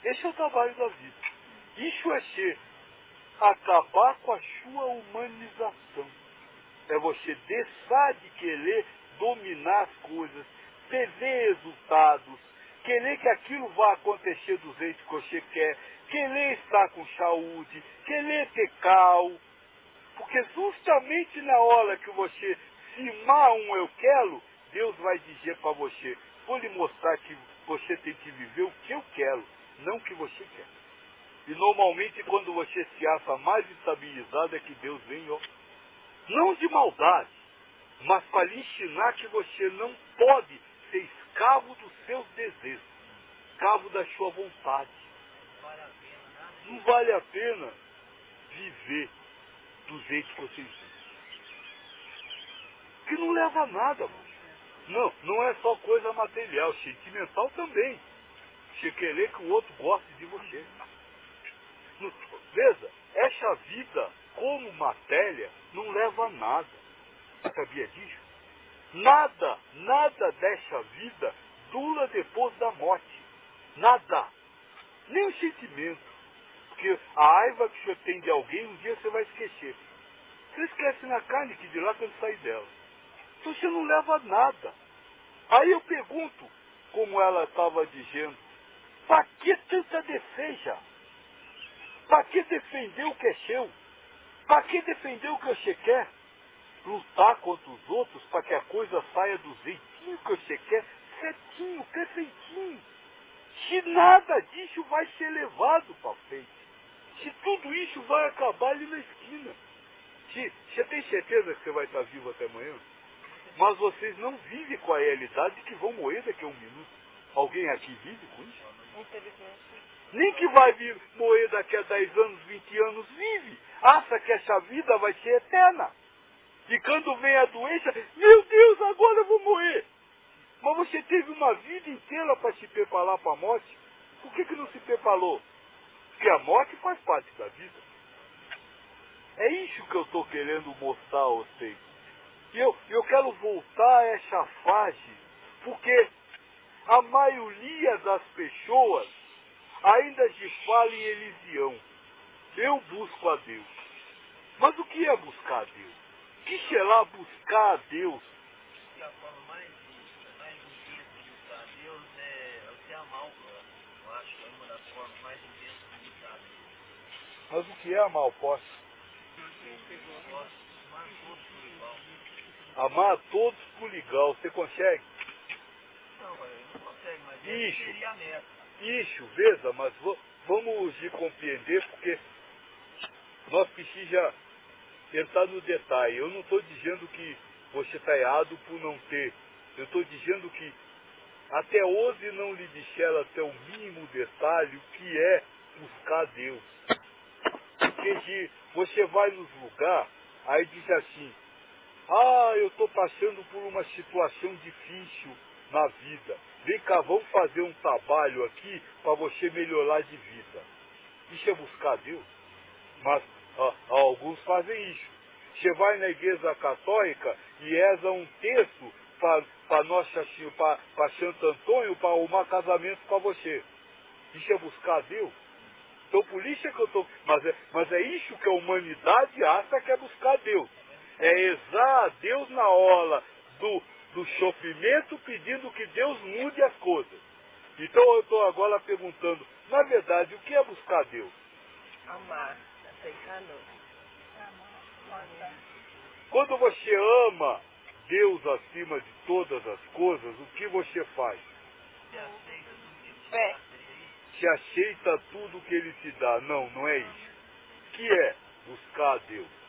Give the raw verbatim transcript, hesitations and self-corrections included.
Esse é o trabalho da vida. Isso é ser, acabar com a sua humanização. É você deixar de querer dominar as coisas, prever resultados, querer que aquilo vá acontecer do jeito que você quer, querer estar com saúde, querer ter cal. Porque justamente na hora que você firmar um eu quero, Deus vai dizer para você, vou lhe mostrar que você tem que viver o que eu quero, não o que você quer. E normalmente quando você se acha mais estabilizado é que Deus vem, ó, não de maldade, mas para lhe ensinar que você não pode ser escravo dos seus desejos, escravo da sua vontade. Não vale a pena viver do jeito que você vive. Que não leva a nada, amor. Não, não é só coisa material, sentimental também. Você querer que o outro goste de você. Não, veja, essa vida como matéria não leva a nada. Sabia disso? Nada, nada dessa vida dura depois da morte. Nada. Nem o sentimento. Porque a raiva que você tem de alguém, um dia você vai esquecer. Você esquece na carne que de lá quando sai dela. Então você não leva nada. Aí eu pergunto, como ela estava dizendo, para que tanta defesa? Para que defender o que é seu? Para que defender o que você quer? Lutar contra os outros para que a coisa saia do jeitinho que você quer, certinho, perfeitinho. Se nada disso vai ser levado para frente. Se tudo isso vai acabar ali na esquina. Se, você tem certeza que você vai estar vivo até amanhã? Mas vocês não vivem com a realidade que vão morrer daqui a um minuto. Alguém aqui vive com isso? Infelizmente. Nem que vai vir, morrer daqui a dez anos, vinte anos, vive. Acha que essa vida vai ser eterna. E quando vem a doença, meu Deus, agora eu vou morrer. Mas você teve uma vida inteira para se preparar para a morte. Por que, que não se preparou? Porque a morte faz parte da vida. É isso que eu estou querendo mostrar a vocês. E eu, eu quero voltar a essa fase, porque a maioria das pessoas ainda se fala em religião. Eu busco a Deus. Mas o que é buscar a Deus? O que será buscar a Deus? E a forma mais, mais intensa de buscar a Deus é você amar o próximo. Eu acho que é uma das formas mais intensas de buscar a Deus. Mas o que é amar o próximo? Amar todos por igual. Amar a todos por igual. Você consegue? Não, eu não consegue, mas essa Isso. seria a meta. Isso, veja, mas vo- vamos de compreender, porque nós precisamos entrar no detalhe. Eu não estou dizendo que você está errado por não ter. Eu estou dizendo que até hoje não lhe disseram até o mínimo detalhe o que é buscar Deus. Porque se você vai nos lugares, aí diz assim, ah, eu estou passando por uma situação difícil na vida. Vem cá, vamos fazer um trabalho aqui para você melhorar de vida. Isso é buscar Deus. Mas ah, alguns fazem isso. Você vai na igreja católica e reza um texto para Nossa Senhora, para Santo Antônio, para arrumar casamento para você. Isso é buscar Deus. Então por isso é que eu estou. Mas é, mas é isso que a humanidade acha que é buscar Deus. É rezar a Deus na hora do, do sofrimento, pedindo que Deus mude as coisas. Então eu estou agora perguntando, na verdade, o que é buscar Deus? Amar, aceitar não. Quando você ama Deus acima de todas as coisas, o que você faz? Você aceita tudo que ele te Fé. dá, seria isso? Você aceita tudo que Ele te dá. Não, não é isso. O que é buscar a Deus?